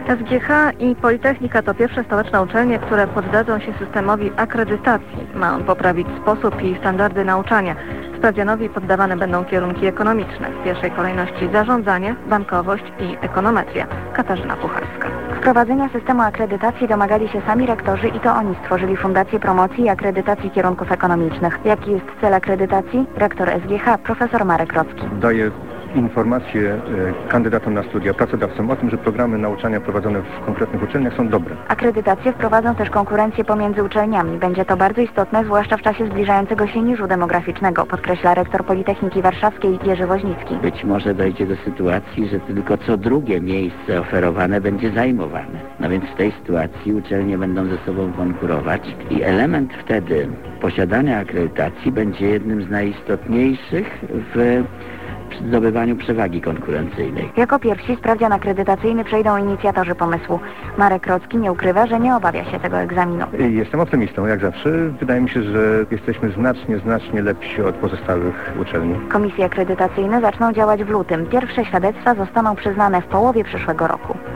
SGH i Politechnika to pierwsze stołeczne uczelnie, które poddadzą się systemowi akredytacji. Ma on poprawić sposób i standardy nauczania. Sprawdzianowi poddawane będą kierunki ekonomiczne. W pierwszej kolejności zarządzanie, bankowość i ekonometria. Katarzyna Puchalska. Wprowadzenia systemu akredytacji domagali się sami rektorzy i to oni stworzyli Fundację Promocji i Akredytacji Kierunków Ekonomicznych. Jaki jest cel akredytacji? Rektor SGH, profesor Marek Rocki. Daje informacje kandydatom na studia, pracodawcom o tym, że programy nauczania prowadzone w konkretnych uczelniach są dobre. Akredytacje wprowadzą też konkurencję pomiędzy uczelniami. Będzie to bardzo istotne, zwłaszcza w czasie zbliżającego się niżu demograficznego, podkreśla rektor Politechniki Warszawskiej Jerzy Woźnicki. Być może dojdzie do sytuacji, że tylko co drugie miejsce oferowane będzie zajmowane. No więc w tej sytuacji uczelnie będą ze sobą konkurować i element wtedy posiadania akredytacji będzie jednym z najistotniejszych w zdobywaniu przewagi konkurencyjnej. Jako pierwsi sprawdzian akredytacyjny przejdą inicjatorzy pomysłu. Marek Rocki nie ukrywa, że nie obawia się tego egzaminu. Jestem optymistą, jak zawsze. Wydaje mi się, że jesteśmy znacznie lepsi od pozostałych uczelni. Komisje akredytacyjne zaczną działać w lutym. Pierwsze świadectwa zostaną przyznane w połowie przyszłego roku.